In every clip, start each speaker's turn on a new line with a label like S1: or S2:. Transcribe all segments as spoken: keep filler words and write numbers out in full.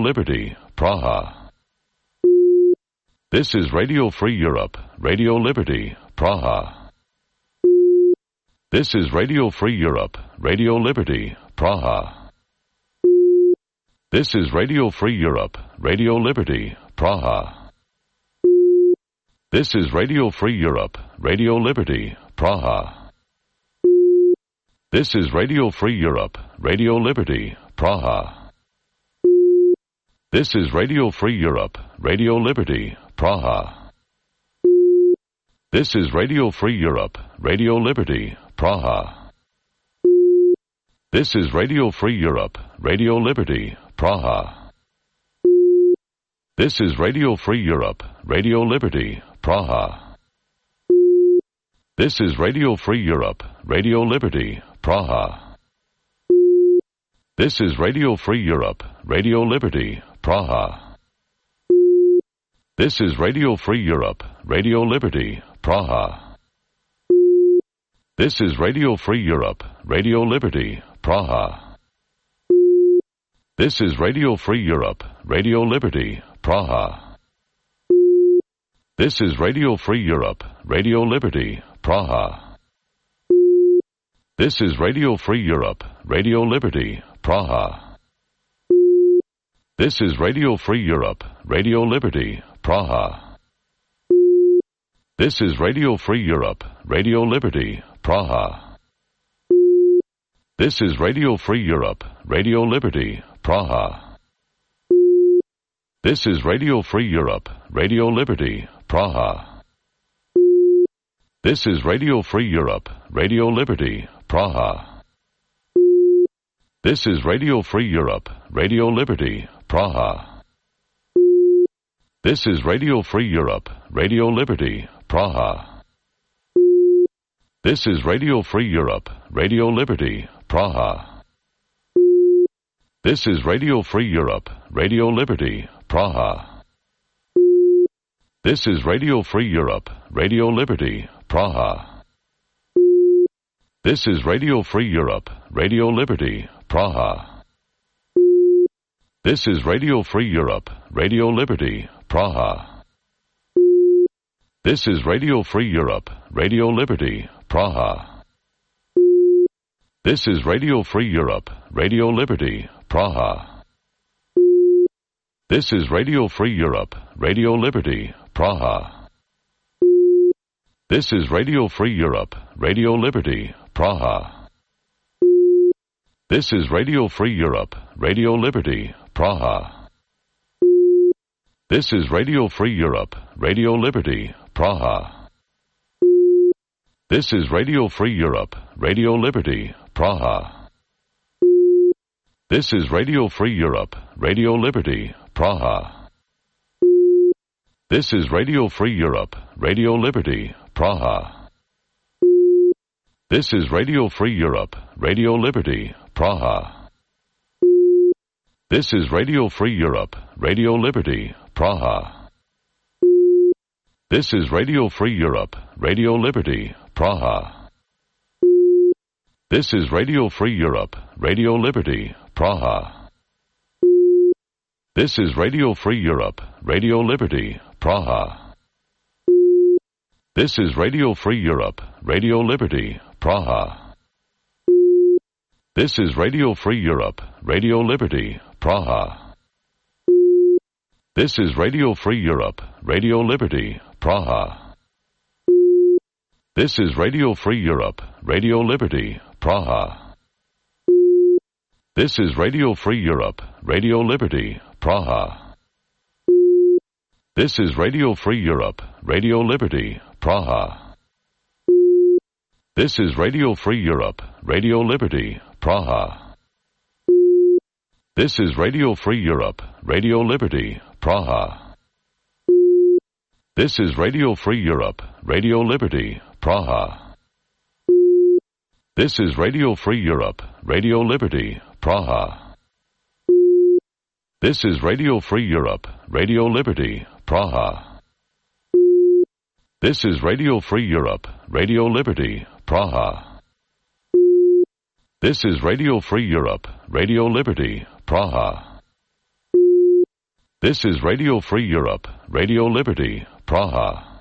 S1: Liberty, Praha. This is Radio Free Europe, Radio Liberty, Praha. This is Radio Free Europe, Radio Liberty, Praha. This is Radio Free Europe, Radio Liberty, Praha. This is Radio Free Europe, Radio Liberty, Praha. This is Radio Free Europe, Radio Liberty, Praha. This is Radio Free Europe, Radio Liberty, Praha. This is Radio Free Europe, Radio Liberty, Praha. This is Radio Free Europe, Radio Liberty, Praha. This is Radio Free Europe, Radio Liberty, Praha. This is Radio Free Europe, Radio Liberty, Praha. This is Radio Free Europe, Radio Liberty, Praha. This is Radio Free Europe, Radio Liberty, Praha. This is Radio Free Europe, Radio Liberty, Praha. This is Radio Free Europe, Radio Liberty, Praha. This is Radio Free Europe, Radio Liberty, Praha. This is Radio Free Europe, Radio Liberty, Praha. This is Radio Free Europe, Radio Liberty, Praha. This is Radio Free Europe, Radio Liberty, Praha. This is Radio Free Europe, Radio Liberty, Praha. This is Radio Free Europe, Radio Liberty, Praha. This is Radio Free Europe, Radio Liberty, Praha. This is Radio Free Europe, Radio Liberty, Praha. This is Radio Free Europe, Radio Liberty, Praha. This is Radio Free Europe, Radio Liberty, Praha. This is Radio Free Europe, Radio Liberty, Praha. This is Radio Free Europe, Radio Liberty, Praha. This is Radio Free Europe, Radio Liberty, Praha. This is Radio Free Europe, Radio Liberty, Praha. This is Radio Free Europe, Radio Liberty, Praha. This is Radio Free Europe, Radio Liberty, Praha. This is Radio Free Europe, Radio Liberty, Praha. This is Radio Free Europe, Radio Liberty, Praha. This is Radio Free Europe, Radio Liberty, Praha. This is Radio Free Europe, Radio Liberty, Praha. This is Radio Free Europe, Radio Liberty, Praha. This is Radio Free Europe, Radio Liberty, Praha. This is Radio Free Europe, Radio Liberty, Praha. This is Radio Free Europe, Radio Liberty, Praha. This is Radio Free Europe, Radio Liberty, Praha. This is Radio Free Europe, Radio Liberty, Praha. This is Radio Free Europe, Radio Liberty, Praha. This is Radio Free Europe, Radio Liberty, Praha. This is Radio Free Europe, Radio Liberty, Praha. This is Radio Free Europe, Radio Liberty, Praha. This is Radio Free Europe, Radio Liberty, Praha. This is Radio Free Europe, Radio Liberty, Praha. This is Radio Free Europe, Radio Liberty, Praha. This is Radio Free Europe, Radio Liberty, Praha. This is Radio Free Europe, Radio Liberty, Praha. This is Radio Free Europe, Radio Liberty, Praha. This is Radio Free Europe, Radio Liberty, Praha. This is Radio Free Europe, Radio Liberty, Praha. This is Radio Free Europe, Radio Liberty, Praha. This is Radio Free Europe, Radio Liberty, Praha. This is Radio Free Europe, Radio Liberty, Praha. This is Radio Free Europe, Radio Liberty, Praha.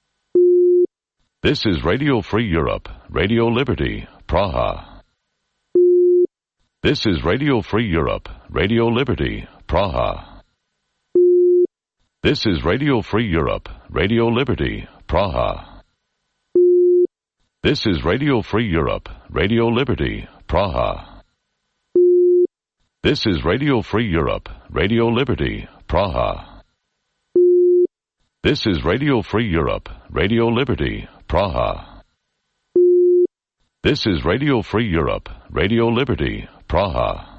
S1: This is Radio Free Europe, Radio Liberty, Praha. This is Radio Free Europe, Radio Liberty, Praha. This is Radio Free Europe, Radio Liberty, Praha. This is Radio Free Europe, Radio Liberty, Praha. This is Radio Free Europe, Radio Liberty, Praha. This is Radio Free Europe, Radio Liberty, Praha. This is Radio Free Europe, Radio Liberty, Praha.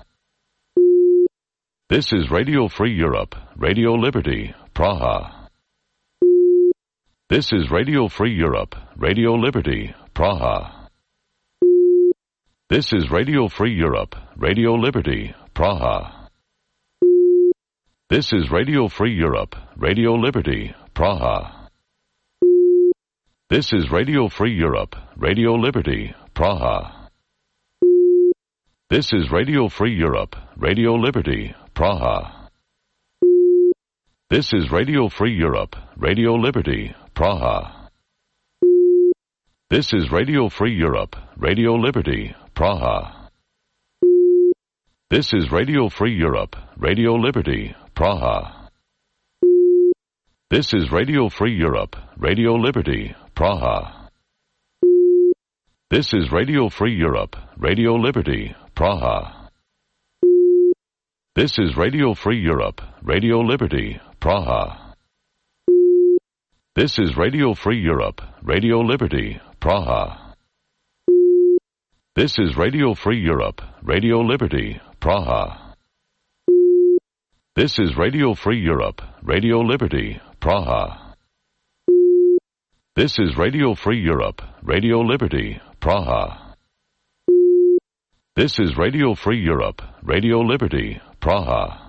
S1: This is Radio Free Europe, Radio Liberty, Praha. This is Radio Free Europe, Radio Liberty, Praha. This is Radio Free Europe, Radio Liberty, Praha. This is Radio Free Europe, Radio Liberty, Praha. This is Radio Free Europe, Radio Liberty, Praha. This is Radio Free Europe, Radio Liberty, Praha. This is Radio Free Europe, Radio Liberty, Praha. This is Radio Free Europe, Radio Liberty, Praha. This is Radio Free Europe, Radio Liberty, Praha. This is Radio Free Europe, Radio Liberty, Praha. This is Radio Free Europe, Radio Liberty, Praha. This is Radio Free Europe, Radio Liberty, Praha. This is Radio Free Europe, Radio Liberty, Praha. This is Radio Free Europe, Radio Liberty, Praha. This is Radio Free Europe, Radio Liberty, Praha. This is Radio Free Europe, Radio Liberty, Praha. This is Radio Free Europe, Radio Liberty, Praha.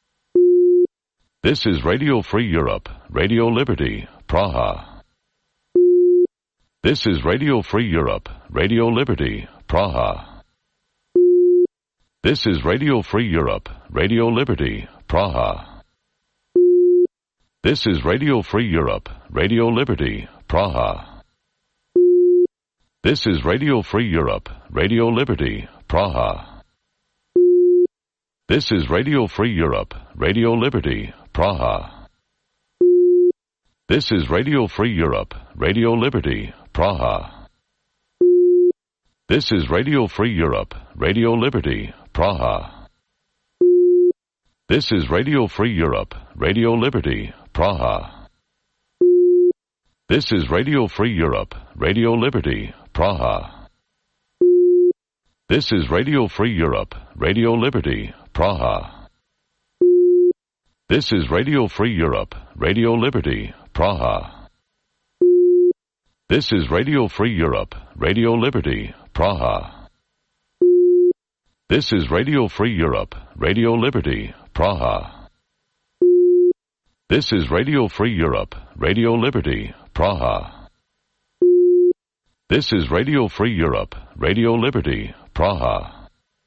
S1: This is Radio Free Europe, Radio Liberty, Praha. This is Radio Free Europe, Radio Liberty, Praha. This is Radio Free Europe, Radio Liberty, Praha. This is Radio Free Europe, Radio Liberty, Praha. This is Radio Free Europe, Radio Liberty, Praha. This is Radio Free Europe, Radio Liberty, Praha. This is Radio Free Europe, Radio Liberty, Praha. This is Radio Free Europe, Radio Liberty, Praha. This is Radio Free Europe, Radio Liberty, Praha. This is Radio Free Europe, Radio Liberty, Praha. This is Radio Free Europe, Radio Liberty, Praha. This is Radio Free Europe, Radio Liberty, Praha. This is Radio Free Europe, Radio Liberty, Praha. This is Radio Free Europe, Radio Liberty, Praha. This is Radio Free Europe, Radio Liberty, Praha. This is Radio Free Europe, Radio Liberty, Praha.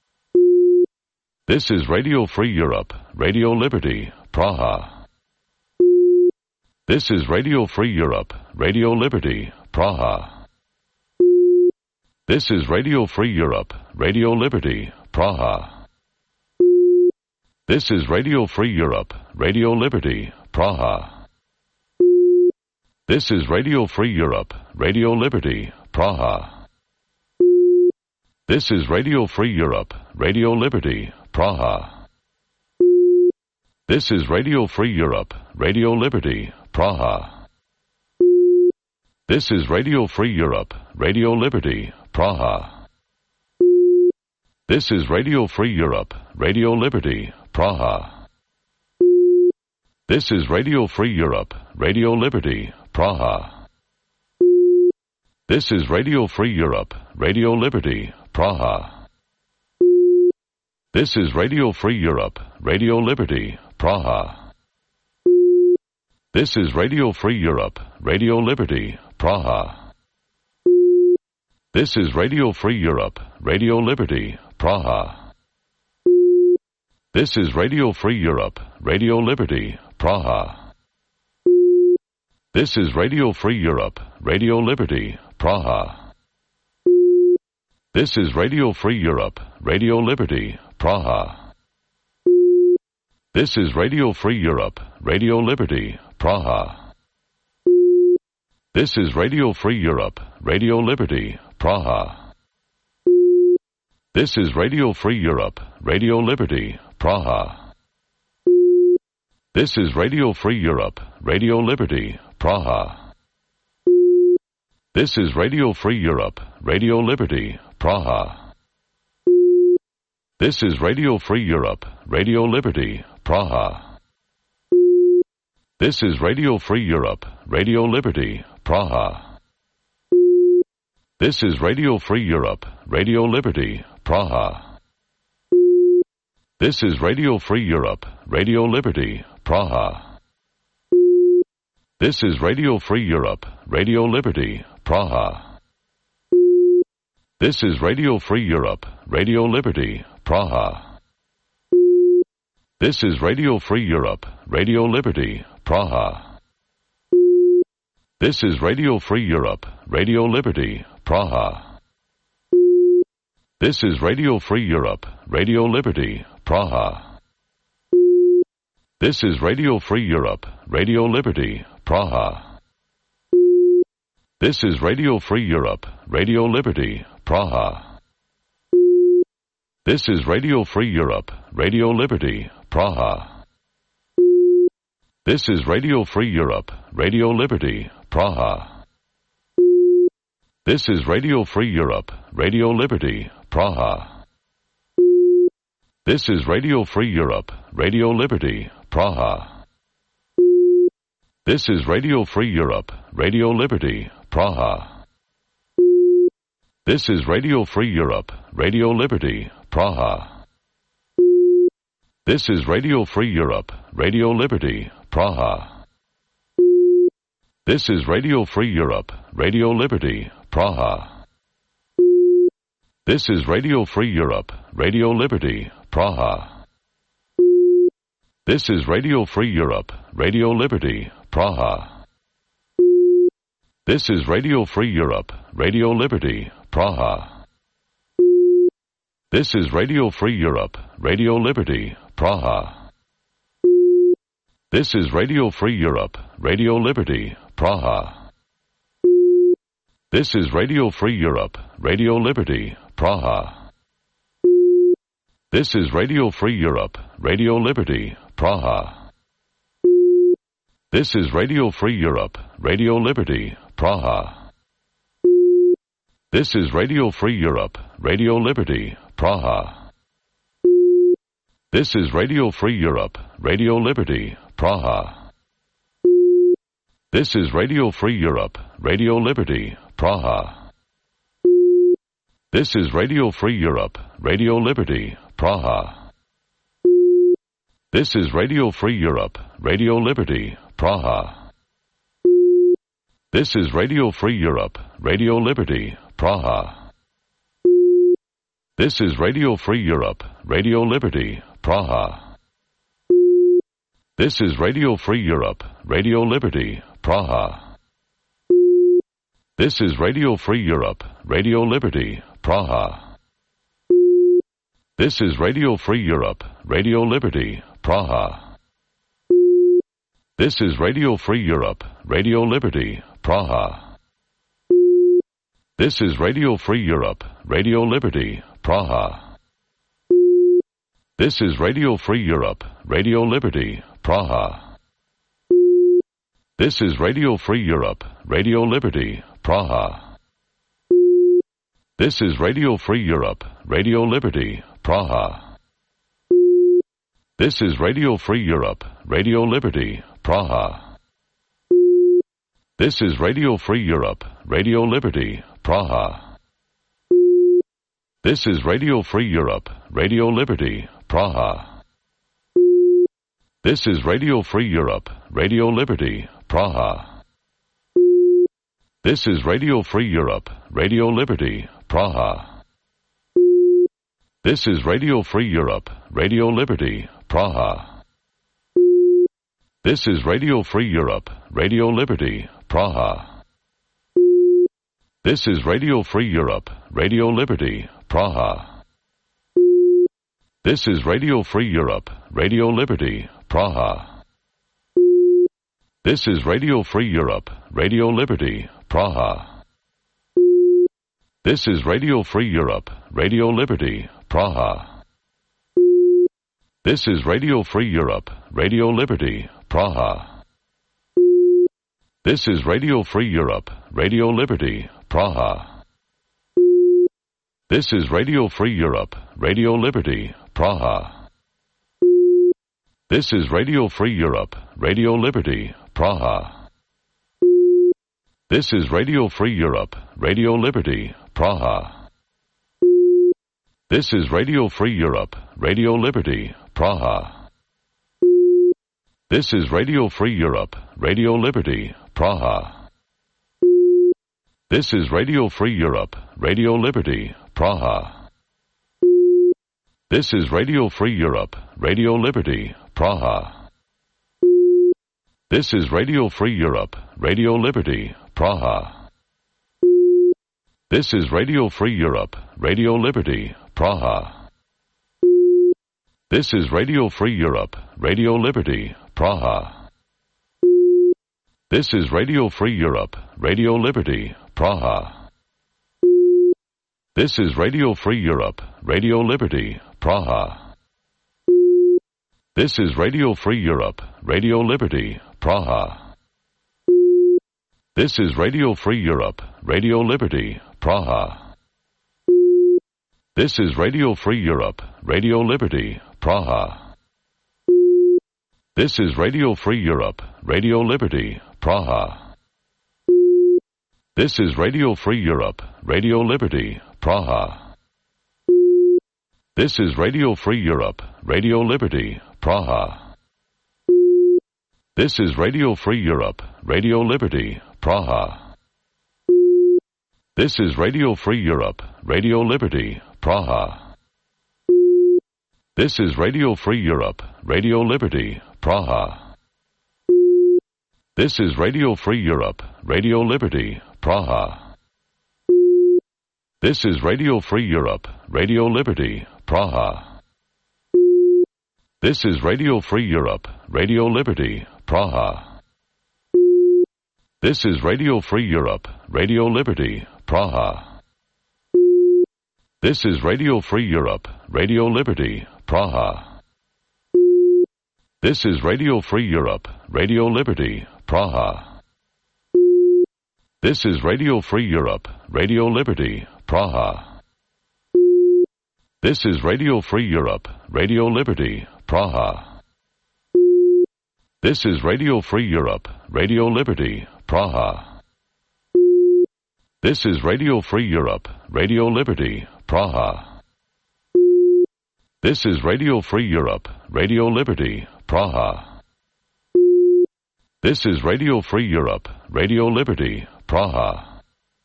S1: This is Radio Free Europe, Radio Liberty, Praha. This is Radio Free Europe, Radio Liberty, Praha. This is Radio Free Europe, Radio Liberty, Praha. This is Radio Free Europe, Radio Liberty, Praha. This is Radio Free Europe, Radio Liberty, Praha. This is Radio Free Europe, Radio Liberty, Praha. This is Radio Free Europe, Radio Liberty, Praha. This is Radio Free Europe, Radio Liberty, Praha. This is Radio Free Europe, Radio Liberty, Praha. This is Radio Free Europe, Radio Liberty, Praha. This is Radio Free Europe, Radio Liberty, Praha. This is Radio Free Europe, Radio Liberty, Praha. This is Radio Free Europe, Radio Liberty, Praha. This is Radio Free Europe, Radio Liberty, Praha. This is Radio Free Europe, Radio Liberty, Praha. This is Radio Free Europe, Radio Liberty, Praha. This is Radio Free Europe, Radio Liberty, Praha. This is Radio Free Europe, Radio Liberty, Praha. This is Radio Free Europe, Radio Liberty, Praha. This is Radio Free Europe, Radio Liberty, Praha. This is Radio Free Europe, Radio Liberty, Praha. This is Radio Free Europe, Radio Liberty, Praha. This is Radio Free Europe, Radio Liberty, Praha. This is Radio Free Europe, Radio Liberty, Praha. This is Radio Free Europe, Radio Liberty, Praha. This is Radio Free Europe, Radio Liberty, Praha. This is Radio Free Europe, Radio Liberty, Praha. This is Radio Free Europe, Radio Liberty, Praha. This is Radio Free Europe, Radio Liberty, Praha. This is Radio Free Europe, Radio Liberty, Praha. This is Radio Free Europe, Radio Liberty, Praha. This is Radio Free Europe, Radio Liberty, Praha. This is Radio Free Europe, Radio Liberty, Praha. This is Radio Free Europe, Radio Liberty, Praha. This is Radio Free Europe, Radio Liberty, Praha. This is Radio Free Europe, Radio Liberty, Praha. This is Radio Free Europe, Radio Liberty, Praha. This is Radio Free Europe, Radio Liberty, Praha. This is Radio Free Europe, Radio Liberty, Praha. This is Radio Free Europe, Radio Liberty, Praha. This is Radio Free Europe, Radio Liberty, Praha. This is Radio Free Europe, Radio Liberty, Praha. This is Radio Free Europe, Radio Liberty, Praha. This is Radio Free Europe, Radio Liberty, Praha. This is Radio Free Europe, Radio Liberty, Praha. This is Radio Free Europe, Radio Liberty, Praha. This is Radio Free Europe, Radio Liberty, Praha. This is Radio Free Europe, Radio Liberty, Praha. This is Radio Free Europe, Radio Liberty, Praha. This is Radio Free Europe, Radio Liberty, Praha. This is Radio Free Europe, Radio Liberty, Praha. This is Radio Free Europe, Radio Liberty, Praha. This is Radio Free Europe, Radio Liberty, Praha. This is Radio Free Europe, Radio Liberty, Praha. This is Radio Free Europe, Radio Liberty, Praha. This is Radio Free Europe, Radio Liberty, Praha. This is Radio Free Europe, Radio Liberty, Praha. This is Radio Free Europe, Radio Liberty, Praha. This is Radio Free Europe, Radio Liberty, Praha. This is Radio Free Europe, Radio Liberty, Praha. This is Radio Free Europe, Radio Liberty, Praha. This is Radio Free Europe, Radio Liberty, Praha. This is Radio Free Europe, Radio Liberty, Praha. This is Radio Free Europe, Radio Liberty, Praha. This is Radio Free Europe, Radio Liberty, Praha. This is Radio Free Europe, Radio Liberty, Praha. This is Radio Free Europe, Radio Liberty, Praha. This is Radio Free Europe, Radio Liberty, Praha. This is Radio Free Europe, Radio Liberty, Praha. This is Radio Free Europe, Radio Liberty, Praha. This is Radio Free Europe, Radio Liberty, Praha. This is Radio Free Europe, Radio Liberty, Praha. This is Radio Free Europe, Radio Liberty, Praha. This is Radio Free Europe, Radio Liberty, Praha. This is Radio Free Europe, Radio Liberty, Praha. This is Radio Free Europe, Radio Liberty, Praha. This is Radio Free Europe, Radio Liberty, Praha. This is Radio Free Europe, Radio Liberty, Praha. This is Radio Free Europe, Radio Liberty, Praha. This is Radio Free Europe, Radio Liberty, Praha. This is Radio Free Europe, Radio Liberty, Praha. This is Radio Free Europe, Radio Liberty, Praha. This is Radio Free Europe, Radio Liberty, Praha. This is Radio Free Europe, Radio Liberty, Praha. This is Radio Free Europe, Radio Liberty, Praha. This is Radio Free Europe, Radio Liberty, Praha. This is Radio Free Europe, Radio Liberty, Praha. This is Radio Free Europe, Radio Liberty, Praha. This is Radio Free Europe, Radio Liberty, Praha. This is Radio Free Europe, Radio Liberty, Praha. This is Radio Free Europe, Radio Liberty, Praha. This is Radio Free Europe, Radio Liberty, Praha. This is Radio Free Europe, Radio Liberty, Praha. This is Radio Free Europe, Radio Liberty, Praha. This is Radio Free Europe, Radio Liberty, Praha. This is Radio Free Europe, Radio Liberty, Praha. This is Radio Free Europe, Radio Liberty, Praha. This is Radio Free Europe, Radio Liberty, Praha. This is Radio Free Europe, Radio Liberty, Praha. This is Radio Free Europe, Radio Liberty, Praha. This is Radio Free Europe, Radio Liberty, Praha. This is Radio Free Europe, Radio Liberty, Praha. This is Radio Free Europe, Radio Liberty, Praha. This is Radio Free Europe, Radio Liberty, Praha. This is Radio Free Europe, Radio Liberty, Praha. This is Radio Free Europe, Radio Liberty, Praha. This is Radio Free Europe, Radio Liberty, Praha. This is Radio Free Europe, Radio Liberty, Praha. This is Radio Free Europe, Radio Liberty, Praha. This is Radio Free Europe, Radio Liberty, Praha.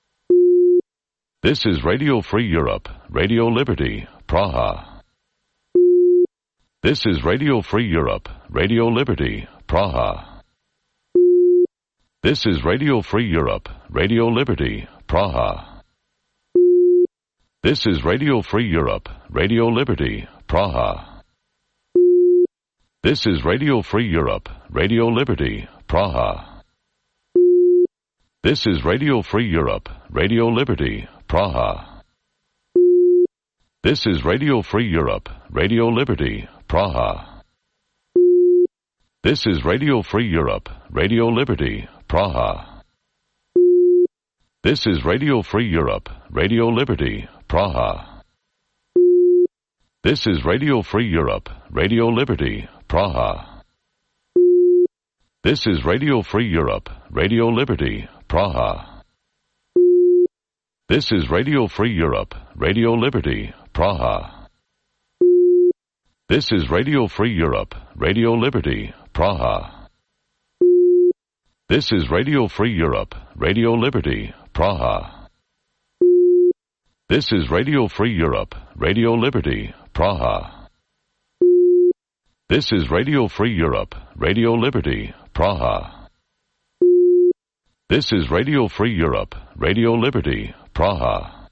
S1: This is Radio Free Europe, Radio Liberty, Praha. This is Radio Free Europe, Radio Liberty, Praha. This is Radio Free Europe, Radio Liberty, Praha. This is Radio Free Europe, Radio Liberty, Praha. This is Radio Free Europe, Radio Liberty, Praha. This is Radio Free Europe, Radio Liberty, Praha. This is Radio Free Europe, Radio Liberty, Praha. This is Radio Free Europe, Radio Liberty, Praha. This is Radio Free Europe, Radio Liberty, Praha. This is Radio Free Europe, Radio Liberty, Praha. This is Radio Free Europe, Radio Liberty, Praha. This is Radio Free Europe, Radio Liberty, Praha. This is Radio Free Europe, Radio Liberty, Praha. This is Radio Free Europe, Radio Liberty, Praha. This is Radio Free Europe, Radio Liberty, Praha. This is Radio Free Europe, Radio Liberty, Praha. This is Radio Free Europe, Radio Liberty, Praha.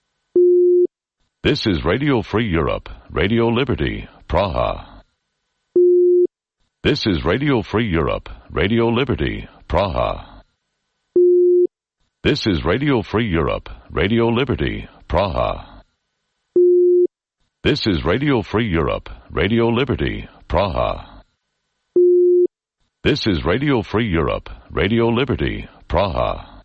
S1: This is Radio Free Europe, Radio Liberty, Praha. This is Radio Free Europe, Radio Liberty, Praha. This is Radio Free Europe, Radio Liberty, Praha. This is Radio Free Europe, Radio Liberty, Praha. This is Radio Free Europe, Radio Liberty, Praha.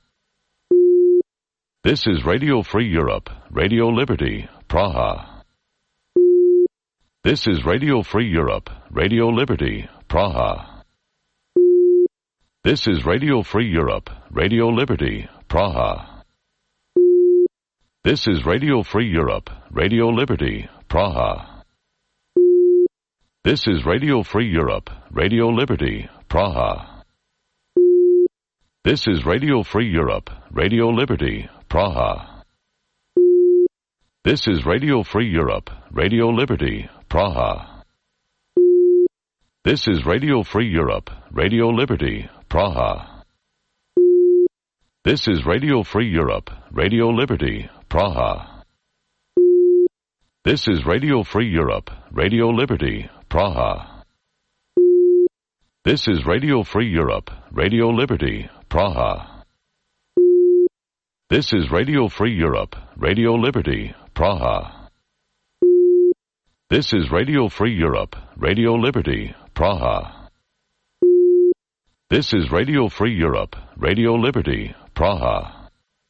S1: This is Radio Free Europe, Radio Liberty, Praha. This is Radio Free Europe, Radio Liberty, Praha. This is Radio Free Europe, Radio Liberty, Praha. This is Radio Free Europe, Radio Liberty, Praha. This is Radio Free Europe, Radio Liberty, Praha. This is Radio Free Europe, Radio Liberty, Praha. This is Radio Free Europe, Radio Liberty, Praha. This is Radio Free Europe, Radio Liberty, Praha. This is Radio Free Europe, Radio Liberty, Praha. This is Radio Free Europe, Radio Liberty, Praha. This is Radio Free Europe, Radio Liberty, Praha. This is Radio Free Europe, Radio Liberty, Praha. This is Radio Free Europe, Radio Liberty, Praha. This is Radio Free Europe, Radio Liberty, Praha.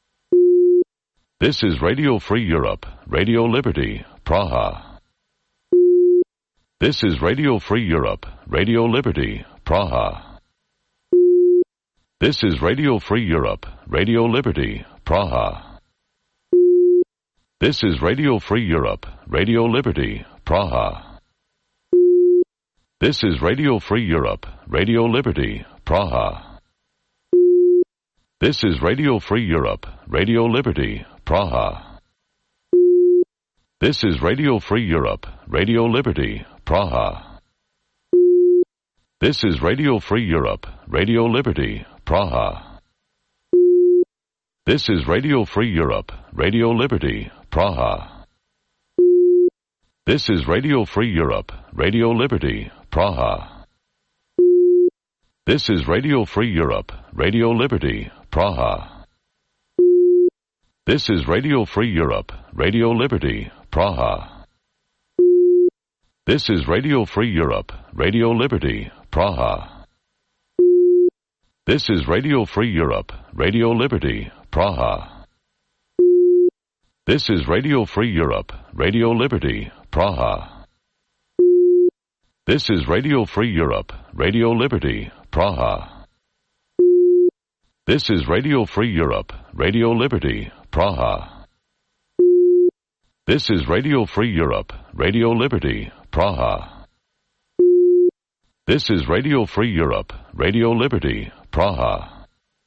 S1: This is Radio Free Europe, Radio Liberty, Praha. This is Radio Free Europe, Radio Liberty, Praha. This is Radio Free Europe, Radio Liberty, Praha. This is Radio Free Europe, Radio Liberty, Praha. This is Radio Free Europe, Radio Liberty, Praha. This is Radio Free Europe, Radio Liberty, Praha. This is Radio Free Europe, Radio Liberty, Praha. This is Radio Free Europe, Radio Liberty, Praha. This is Radio Free Europe, Radio Liberty, Praha. This is Radio Free Europe, Radio Liberty, Praha. This is Radio Free Europe, Radio Liberty, Praha. This is Radio Free Europe, Radio Liberty, Praha. This is Radio Free Europe, Radio Liberty, Praha. This is Radio Free Europe, Radio Liberty, Praha. This is Radio Free Europe, Radio Liberty, Praha. This is Radio Free Europe, Radio Liberty, Praha. This is Radio Free Europe, Radio Liberty, Praha. This is Radio Free Europe, Radio Liberty, Praha. This is Radio Free Europe, Radio Liberty, Praha.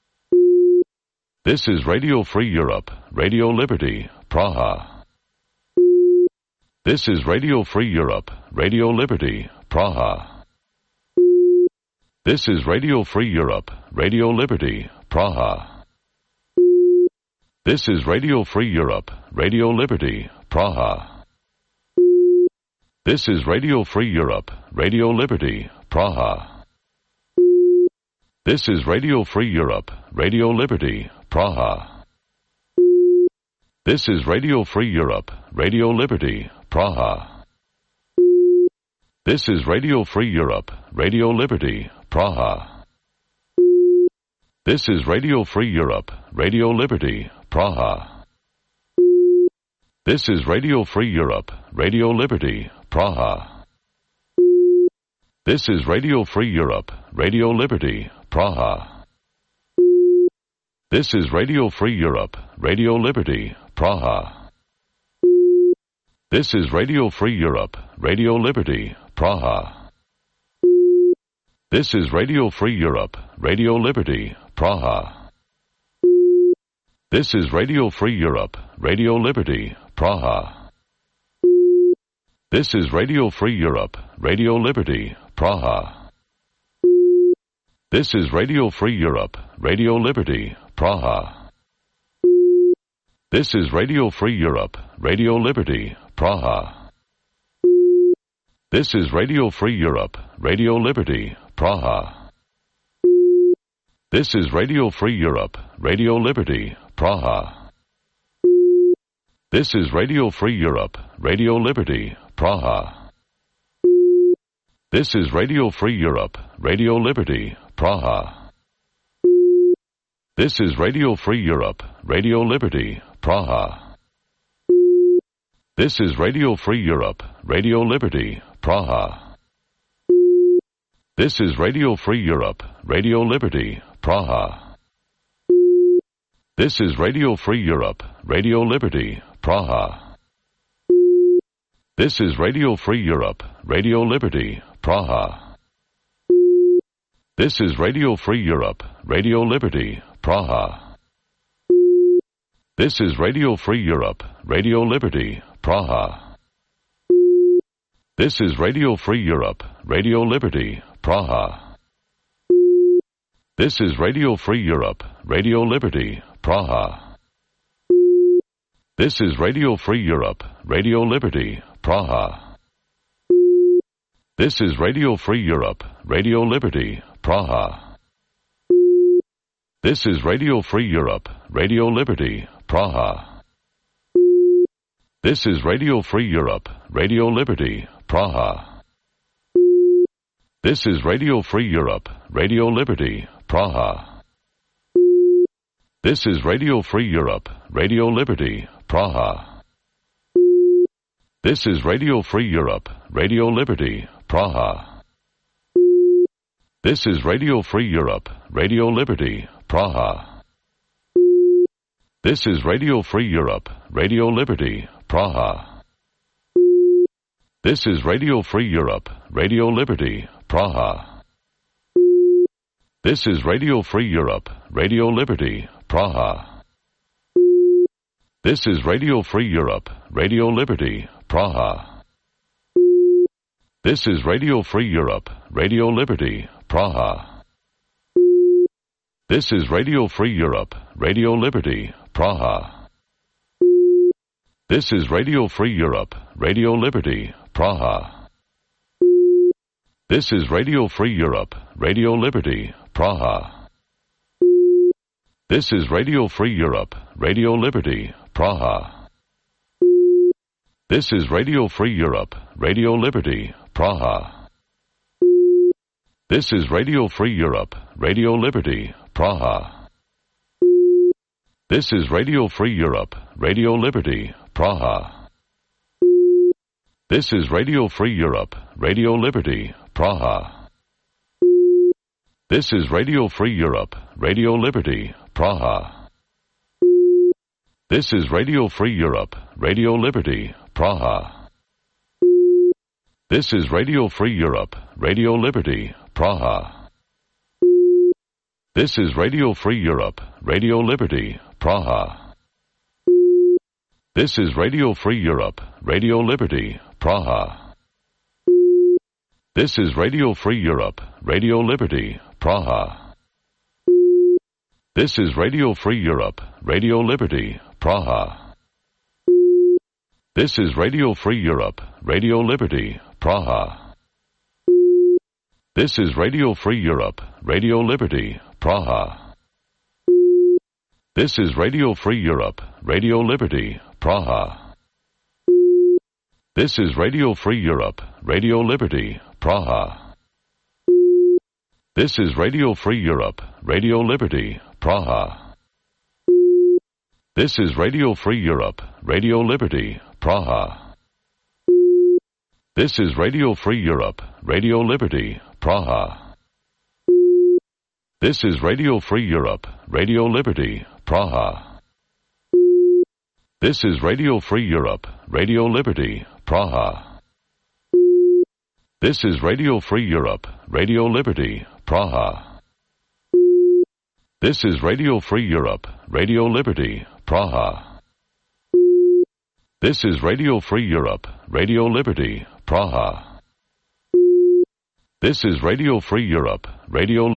S1: This is Radio Free Europe, Radio Liberty, Praha. This is Radio Free Europe, Radio Liberty, Praha. This is Radio Free Europe, Radio Liberty, Praha. This is Radio Free Europe, Radio Liberty, Praha. This is Radio Free Europe, Radio Liberty, Praha. This is Radio Free Europe, Radio Liberty, Praha. This is Radio Free Europe, Radio Liberty, Praha. This is Radio Free Europe, Radio Liberty, Praha. This is Radio Free Europe, Radio Liberty, Praha. This is Radio Free Europe, Radio Liberty, Praha. This is Radio Free Europe, Radio Liberty, Praha. This is Radio Free Europe, Radio Liberty, Praha. This is Radio Free Europe, Radio Liberty, Praha. This is Radio Free Europe, Radio Liberty, Praha. This is Radio Free Europe, Radio Liberty, Praha. This is Radio Free Europe, Radio Liberty, Praha. This is Radio Free Europe, Radio Liberty, Praha. This is Radio Free Europe, Radio Liberty, Praha. This is Radio Free Europe, Radio Liberty, Praha. This is Radio Free Europe, Radio Liberty, Praha. This is Radio Free Europe, Radio Liberty, Praha. This is Radio Free Europe, Radio Liberty, Praha. This is Radio Free Europe, Radio Liberty, Praha. This is Radio Free Europe, Radio Liberty, Praha. This is Radio Free Europe, Radio Liberty, Praha. This is Radio Free Europe, Radio Liberty, Praha. This is Radio Free Europe, Radio Liberty, Praha. This is Radio Free Europe, Radio Liberty, Praha. This is Radio Free Europe, Radio Liberty, Praha. This is Radio Free Europe, Radio Liberty, Praha. This is Radio Free Europe, Radio Liberty, Praha. This is Radio Free Europe, Radio Liberty, Praha. This is Radio Free Europe, Radio Liberty, Praha. This is Radio Free Europe, Radio Liberty, Praha. This is Radio Free Europe, Radio Liberty, Praha. This is Radio Free Europe, Radio Liberty, Praha. This is Radio Free Europe, Radio Liberty, Praha. This is Radio Free Europe, Radio Liberty, Praha. This is Radio Free Europe, Radio Liberty, Praha. This is Radio Free Europe, Radio Liberty, Praha. This is Radio Free Europe, Radio Liberty, Praha. This is Radio Free Europe, Radio Liberty, Praha. This is Radio Free Europe, Radio Liberty, Praha. This is Radio Free Europe, Radio Liberty, Praha. This is Radio Free Europe, Radio Liberty, Praha. This is Radio Free Europe, Radio Liberty, Praha. This is Radio Free Europe, Radio Liberty, Praha. This is Radio Free Europe, Radio Liberty, Praha. This is Radio Free Europe, Radio Liberty, Praha. This is Radio Free Europe, Radio Liberty, Praha. This is Radio Free Europe, Radio Liberty, Praha. This is Radio Free Europe, Radio Liberty, Praha. This is Radio Free Europe, Radio Liberty, Praha. This is Radio Free Europe, Radio Liberty, Praha. This is Radio Free Europe, Radio Liberty, Praha. This is Radio Free Europe, Radio Liberty, Praha. This is Radio Free Europe, Radio Liberty, Praha. This is Radio Free Europe, Radio Liberty, Praha. This is Radio Free Europe, Radio Liberty, Praha. This is Radio Free Europe, Radio Liberty, Praha. This is Radio Free Europe, Radio Liberty, Praha. This is Radio Free Europe, Radio Liberty, Praha. This is Radio Free Europe, Radio Liberty, Praha. This is Radio Free Europe, Radio Liberty, Praha. This is Radio Free Europe, Radio Liberty, Praha. This is Radio Free Europe, Radio Liberty, Praha. This is Radio Free Europe, Radio Liberty, Praha. This is Radio Free Europe, Radio Liberty, Praha. This is Radio Free Europe, Radio Liberty, Praha. This is Radio Free Europe, Radio Liberty, Praha. This is Radio Free Europe, Radio Liberty, Praha. This is Radio Free Europe, Radio